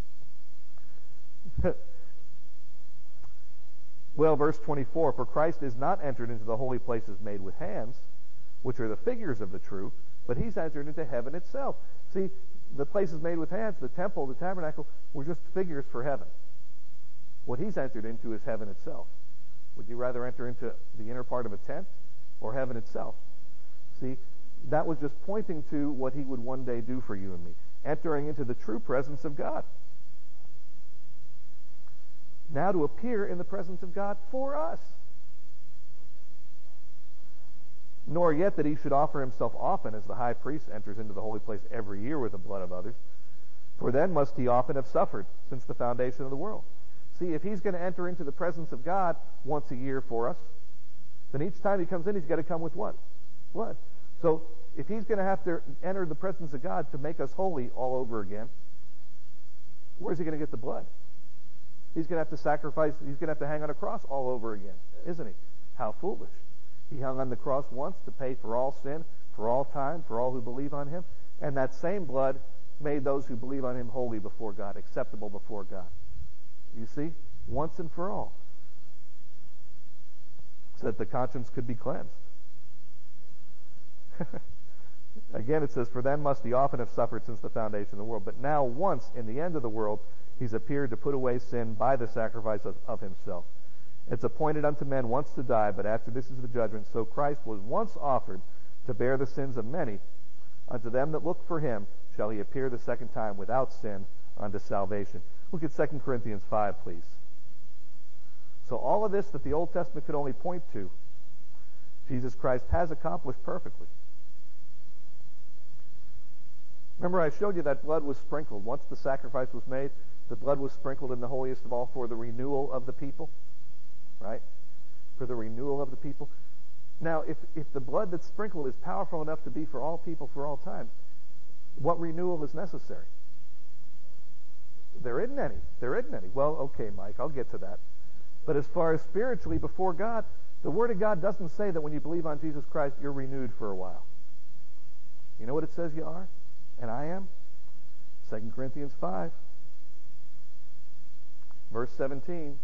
Well, verse 24, for Christ is not entered into the holy places made with hands, which are the figures of the true, but he's entered into heaven itself. See, the places made with hands, the temple, the tabernacle, were just figures for heaven. What he's entered into is heaven itself. Would you rather enter into the inner part of a tent or heaven itself? See, that was just pointing to what he would one day do for you and me, entering into the true presence of God. Now to appear in the presence of God for us. Nor yet that he should offer himself often, as the high priest enters into the holy place every year with the blood of others. For then must he often have suffered since the foundation of the world. See, if he's going to enter into the presence of God once a year for us, then each time he comes in, he's got to come with what? Blood. So if he's going to have to enter the presence of God to make us holy all over again, where's he going to get the blood? He's going to have to sacrifice, he's going to have to hang on a cross all over again, isn't he? How foolish. He hung on the cross once to pay for all sin, for all time, for all who believe on him. And that same blood made those who believe on him holy before God, acceptable before God. You see? Once and for all. So that the conscience could be cleansed. Again, it says, for then must he often have suffered since the foundation of the world. But now once, in the end of the world, he's appeared to put away sin by the sacrifice of himself. It's appointed unto men once to die, but after this is the judgment. So Christ was once offered to bear the sins of many. Unto them that look for him shall he appear the second time without sin unto salvation. Look at 2 Corinthians 5, please. So all of this that the Old Testament could only point to, Jesus Christ has accomplished perfectly. Remember, I showed you that blood was sprinkled. Once the sacrifice was made, the blood was sprinkled in the holiest of all for the renewal of the people. Right? For the renewal of the people. Now, if the blood that's sprinkled is powerful enough to be for all people for all time, what renewal is necessary? There isn't any. There isn't any. Well, okay, Mike, I'll get to that. But as far as spiritually before God, the Word of God doesn't say that when you believe on Jesus Christ, you're renewed for a while. You know what it says you are? And I am? 2 Corinthians 5. Verse 17.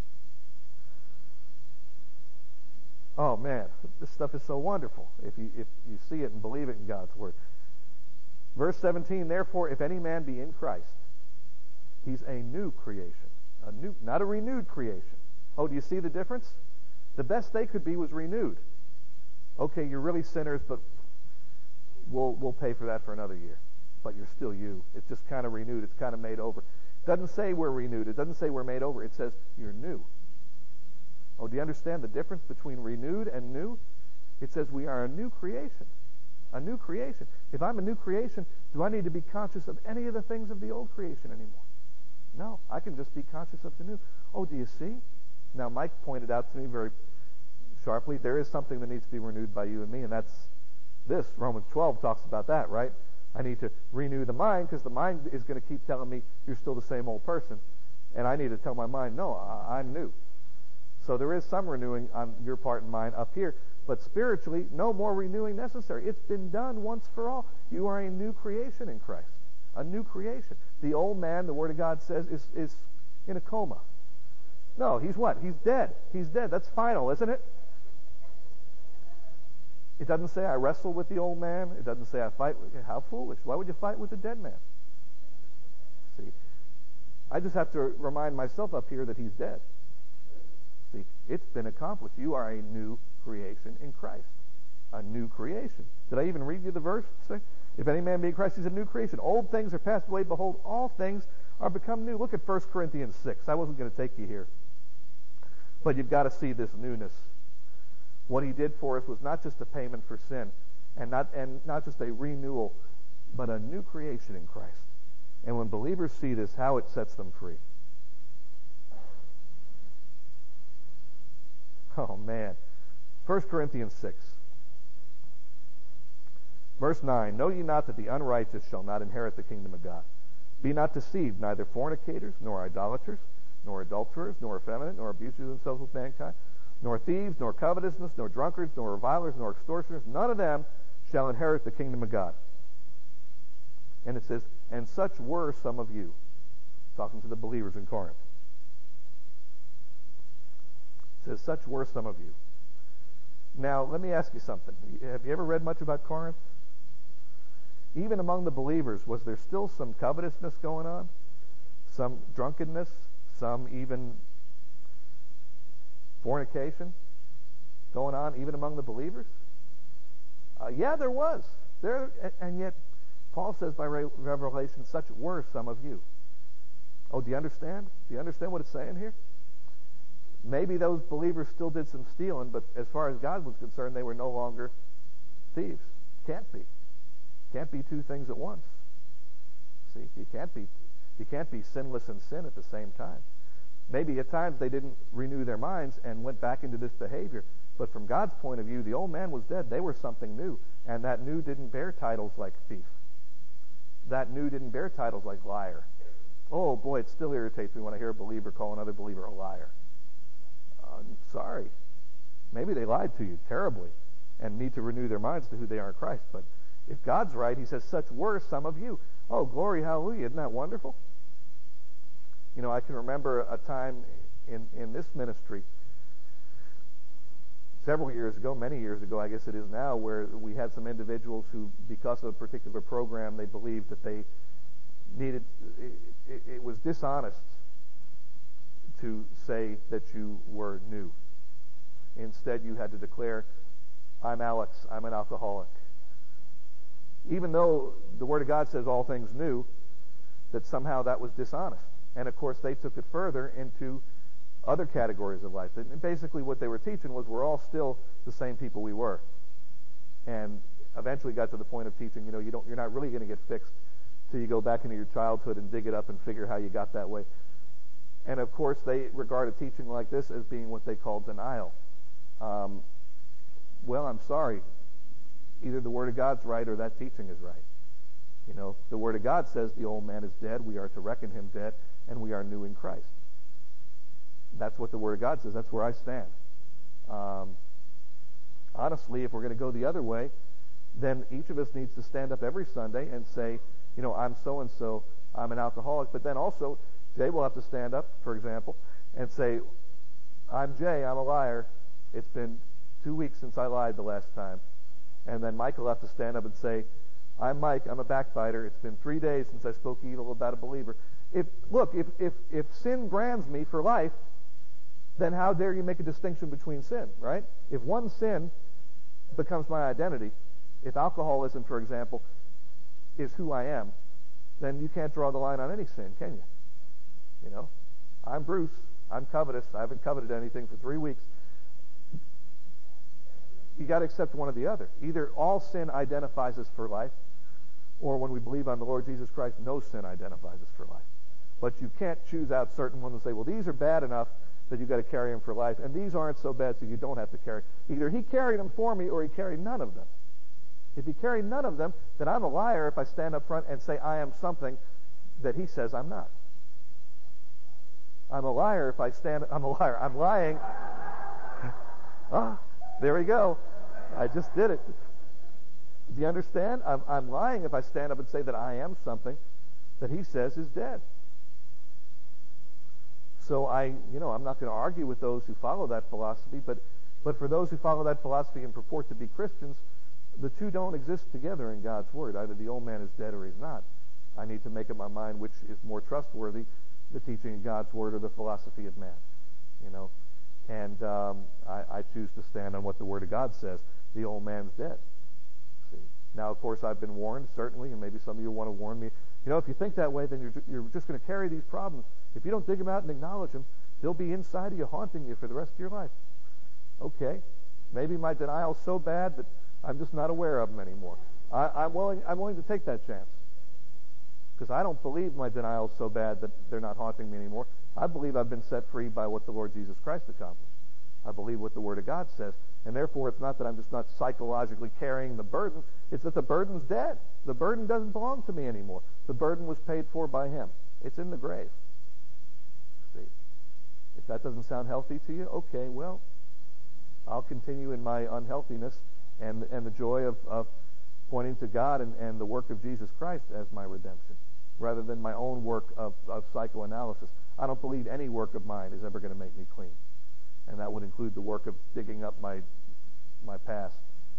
Oh, man, this stuff is so wonderful if you see it and believe it in God's Word. Verse 17, therefore, if any man be in Christ, he's a new creation. Not a renewed creation. Oh, do you see the difference? The best they could be was renewed. Okay, you're really sinners, but we'll pay for that for another year. But you're still you. It's just kind of renewed. It's kind of made over. It doesn't say we're renewed. It doesn't say we're made over. It says you're new. Oh, do you understand the difference between renewed and new? It says we are a new creation. A new creation. If I'm a new creation, do I need to be conscious of any of the things of the old creation anymore? No, I can just be conscious of the new. Oh, do you see? Now, Mike pointed out to me very sharply, there is something that needs to be renewed by you and me, and that's this. Romans 12 talks about that, right? I need to renew the mind, because the mind is going to keep telling me you're still the same old person. And I need to tell my mind, no, I'm new. So there is some renewing on your part and mine up here. But spiritually, no more renewing necessary. It's been done once for all. You are a new creation in Christ. A new creation. The old man, the Word of God says, is in a coma. No, he's what? He's dead. He's dead. That's final, isn't it? It doesn't say I wrestle with the old man. It doesn't say I fight with... How foolish. Why would you fight with a dead man? See? I just have to remind myself up here that he's dead. See? It's been accomplished. You are a new creation in Christ. A new creation. Did I even read you the verse? Say, if any man be in Christ, he's a new creation. Old things are passed away. Behold, all things are become new. Look at 1 Corinthians 6. I wasn't going to take you here. But you've got to see this newness. What he did for us was not just a payment for sin, and not just a renewal, but a new creation in Christ. And when believers see this, how it sets them free. Oh, man. 1 Corinthians 6. Verse 9, know ye not that the unrighteous shall not inherit the kingdom of God? Be not deceived, neither fornicators, nor idolaters, nor adulterers, nor effeminate, nor abusers of themselves with mankind, nor thieves, nor covetousness, nor drunkards, nor revilers, nor extortioners. None of them shall inherit the kingdom of God. And it says, and such were some of you. Talking to the believers in Corinth. It says, such were some of you. Now, let me ask you something. Have you ever read much about Corinth? Even among the believers, was there still some covetousness going on? Some drunkenness? Some even fornication going on even among the believers? Yeah, there was. And yet, Paul says by revelation, such were some of you. Oh, do you understand? Do you understand what it's saying here? Maybe those believers still did some stealing, but as far as God was concerned, they were no longer thieves. Can't be. Can't be two things at once. See, you can't be sinless and sin at the same time. Maybe at times they didn't renew their minds and went back into this behavior, but from God's point of view, the old man was dead. They were something new, and that new didn't bear titles like thief. That new didn't bear titles like liar. Oh boy, it still irritates me when I hear a believer call another believer a liar. Sorry. Maybe they lied to you terribly and need to renew their minds to who they are in Christ. But if God's right, he says, such were some of you. Oh, glory, hallelujah. Isn't that wonderful? You know, I can remember a time in this ministry several years ago, many years ago, I guess it is now, where we had some individuals who, because of a particular program, they believed that they needed, it was dishonest to say that you were new. Instead, you had to declare, I'm Alex, I'm an alcoholic. Even though the Word of God says all things new, that somehow that was dishonest. And of course, they took it further into other categories of life. And basically what they were teaching was we're all still the same people we were. And eventually got to the point of teaching, you know, you're not really going to get fixed till you go back into your childhood and dig it up and figure how you got that way. And of course, they regard a teaching like this as being what they call denial. Well, I'm sorry. Either the Word of God's right or that teaching is right. You know, the Word of God says the old man is dead. We are to reckon him dead, and we are new in Christ. That's what the Word of God says. That's where I stand. Honestly, if we're going to go the other way, then each of us needs to stand up every Sunday and say, you know, I'm so-and-so, I'm an alcoholic. But then also, Jay will have to stand up, for example, and say, I'm Jay, I'm a liar. It's been 2 weeks since I lied the last time. And then Mike will have to stand up and say, I'm Mike, I'm a backbiter. It's been 3 days since I spoke evil about a believer. If sin brands me for life, then how dare you make a distinction between sin, right? If one sin becomes my identity, if alcoholism, for example, is who I am, then you can't draw the line on any sin, can you? You know, I'm Bruce, I'm covetous, I haven't coveted anything for 3 weeks. You got to accept one or the other. Either all sin identifies us for life, or when we believe on the Lord Jesus Christ, no sin identifies us for life. But you can't choose out certain ones and say, well, these are bad enough that you've got to carry them for life, and these aren't so bad so you don't have to carry. Either he carried them for me or he carried none of them. If he carried none of them, then I'm a liar if I stand up front and say I am something that he says I'm not. I'm a liar if I stand... I'm a liar. I'm lying. There we go. I just did it. Do you understand? I'm lying if I stand up and say that I am something that he says is dead. So I'm not going to argue with those who follow that philosophy, but for those who follow that philosophy and purport to be Christians, the two don't exist together in God's Word. Either the old man is dead or he's not. I need to make up my mind which is more trustworthy, the teaching of God's Word or the philosophy of man. You know, and I choose to stand on what the Word of God says. The old man's dead. See. Now, of course, I've been warned, certainly, and maybe some of you want to warn me. You know, if you think that way, then you're just going to carry these problems. If you don't dig them out and acknowledge them, they'll be inside of you, haunting you for the rest of your life. Okay, maybe my denial's so bad that I'm just not aware of them anymore. I'm willing to take that chance, because I don't believe my denial's so bad that they're not haunting me anymore. I believe I've been set free by what the Lord Jesus Christ accomplished. I believe what the Word of God says, and therefore it's not that I'm just not psychologically carrying the burden. It's that the burden's dead. The burden doesn't belong to me anymore. The burden was paid for by Him. It's in the grave. See, If that doesn't sound healthy to you, okay, well, I'll continue in my unhealthiness and the joy of pointing to God and the work of Jesus Christ as my redemption, rather than my own work of psychoanalysis. I don't believe any work of mine is ever going to make me clean. And that would include the work of digging up my past.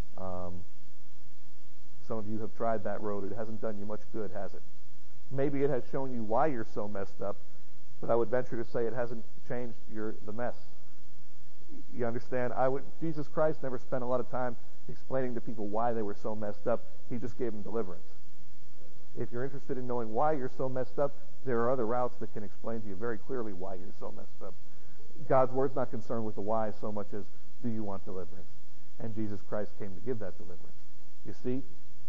Some of you have tried that road. It hasn't done you much good, has it? Maybe it has shown you why you're so messed up, but I would venture to say it hasn't changed the mess. You understand? Jesus Christ never spent a lot of time explaining to people why they were so messed up. He just gave them deliverance. If you're interested in knowing why you're so messed up, there are other routes that can explain to you very clearly why you're so messed up. God's Word's not concerned with the why so much as, do you want deliverance? And Jesus Christ came to give that deliverance. You see?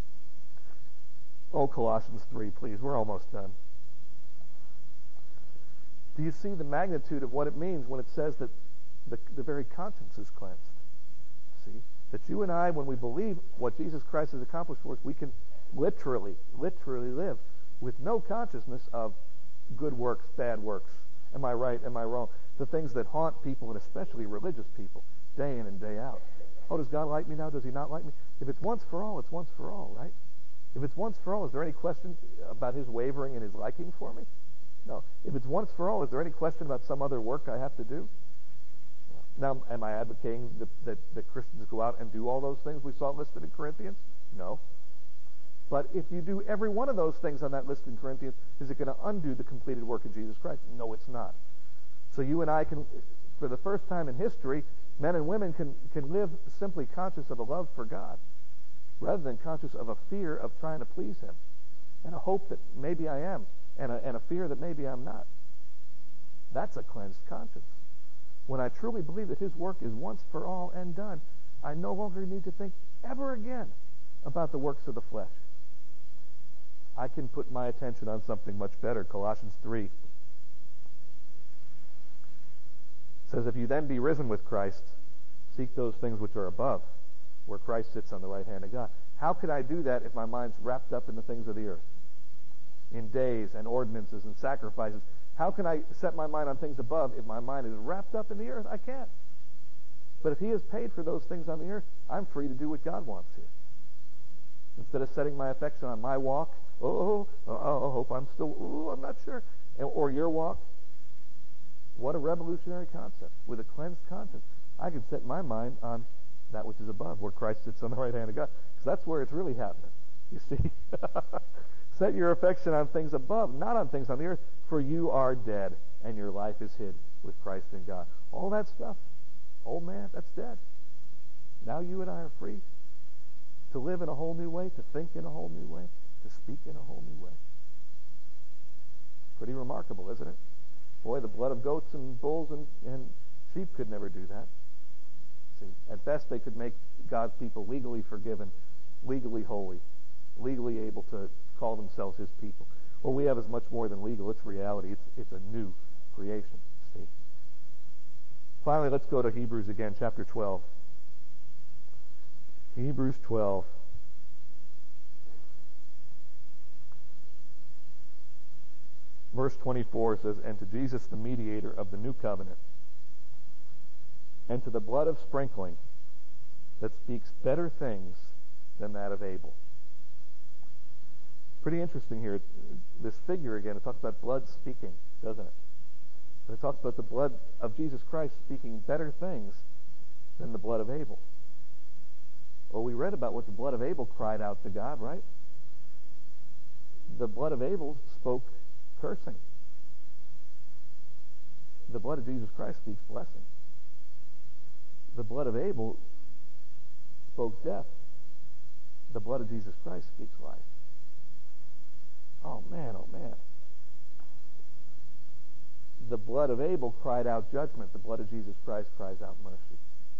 Oh, Colossians 3, please. We're almost done. Do you see the magnitude of what it means when it says that the very conscience is cleansed? See? That you and I, when we believe what Jesus Christ has accomplished for us, we can literally live with no consciousness of good works, bad works. Am I right? Am I wrong? The things that haunt people, and especially religious people, day in and day out. Oh, does God like me now? Does he not like me? If it's once for all, it's once for all, right? If it's once for all, is there any question about his wavering in his liking for me? No. If it's once for all, is there any question about some other work I have to do? Now, am I advocating that Christians go out and do all those things we saw listed in Corinthians? No. But if you do every one of those things on that list in Corinthians, is it going to undo the completed work of Jesus Christ? No, it's not. So you and I can, for the first time in history, men and women can live simply conscious of a love for God, rather than conscious of a fear of trying to please him, and a hope that maybe I am, and a fear that maybe I'm not. That's a cleansed conscience. When I truly believe that his work is once for all and done, I no longer need to think ever again about the works of the flesh. I can put my attention on something much better. Colossians 3 says, if you then be risen with Christ, seek those things which are above, where Christ sits on the right hand of God. How can I do that if my mind's wrapped up in the things of the earth? In days and ordinances and sacrifices. How can I set my mind on things above if my mind is wrapped up in the earth? I can't. But if he has paid for those things on the earth, I'm free to do what God wants here. Instead of setting my affection on my walk, I hope I'm still, I'm not sure, or your walk. What a revolutionary concept. With a cleansed conscience, I can set my mind on that which is above, where Christ sits on the right hand of God. Because that's where it's really happening. You see? Set your affection on things above, not on things on the earth, for you are dead, and your life is hid with Christ in God. All that stuff, old man, that's dead. Now you and I are free to live in a whole new way, to think in a whole new way, to speak in a whole new way. Pretty remarkable, isn't it? Boy, the blood of goats and bulls and sheep could never do that. See, at best they could make God's people legally forgiven, legally holy, legally able to call themselves his people. Well, we have as much more than legal. It's reality. It's a new creation. See. Finally, let's go to Hebrews again, chapter 12. Hebrews 12. Verse 24 says, and to Jesus, the mediator of the new covenant, and to the blood of sprinkling that speaks better things than that of Abel. Pretty interesting here. This figure again, it talks about blood speaking, doesn't it? But it talks about the blood of Jesus Christ speaking better things than the blood of Abel. Well, we read about what the blood of Abel cried out to God, right? The blood of Abel spoke cursing. The blood of Jesus Christ speaks blessing. The blood of Abel spoke death. The blood of Jesus Christ speaks life. Oh man, oh man. The blood of Abel cried out judgment. The blood of Jesus Christ cries out mercy.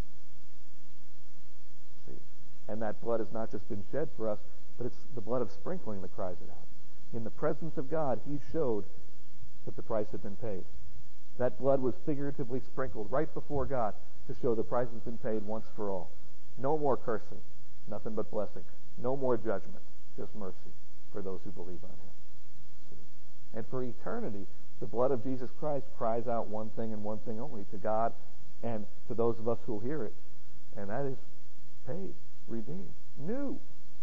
See? And that blood has not just been shed for us, but it's the blood of sprinkling that cries it out. In the presence of God, he showed that the price had been paid. That blood was figuratively sprinkled right before God to show the price has been paid once for all. No more cursing, nothing but blessing. No more judgment, just mercy for those who believe on him. See? And for eternity, The blood of Jesus Christ cries out one thing and one thing only to God and to those of us who will hear it, and that is paid, redeemed, new.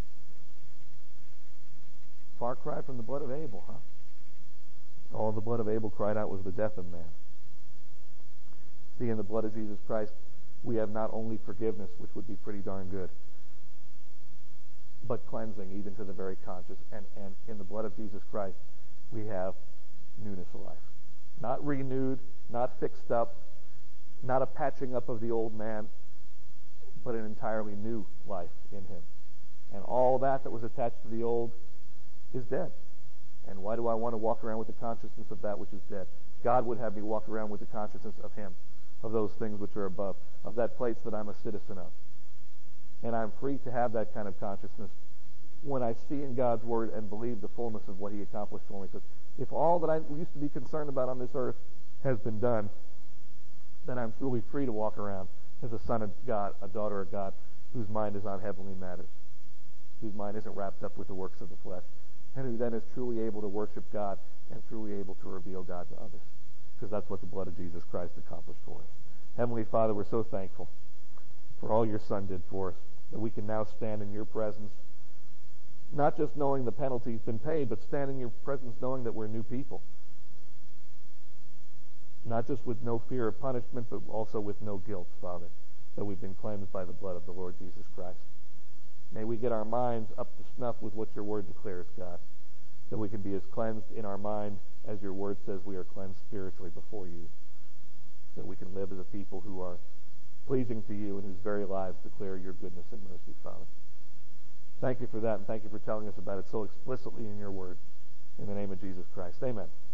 Far cry from the blood of Abel, huh? All the blood of Abel cried out was the death of man. See, in the blood of Jesus Christ, we have not only forgiveness, which would be pretty darn good, but cleansing even to the very conscience. And in the blood of Jesus Christ, we have newness of life. Not renewed, not fixed up, not a patching up of the old man, but an entirely new life in him. And all that was attached to the old is dead. And why do I want to walk around with the consciousness of that which is dead? God would have me walk around with the consciousness of him, of those things which are above, of that place that I'm a citizen of. And I'm free to have that kind of consciousness when I see in God's Word and believe the fullness of what he accomplished for me. Because if all that I used to be concerned about on this earth has been done, then I'm truly free to walk around as a son of God, a daughter of God, whose mind is on heavenly matters, whose mind isn't wrapped up with the works of the flesh, and who then is truly able to worship God and truly able to reveal God to others, because that's what the blood of Jesus Christ accomplished for us. Heavenly Father, we're so thankful for all your Son did for us, that we can now stand in your presence, not just knowing the penalty's been paid, but stand in your presence knowing that we're new people. Not just with no fear of punishment, but also with no guilt, Father, that we've been cleansed by the blood of the Lord Jesus Christ. May we get our minds up to snuff with what your word declares, God, that we can be as cleansed in our mind as your word says we are cleansed spiritually before you, that we can live as a people who are pleasing to you and whose very lives declare your goodness and mercy, Father. Thank you for that, and thank you for telling us about it so explicitly in your word. In the name of Jesus Christ, amen.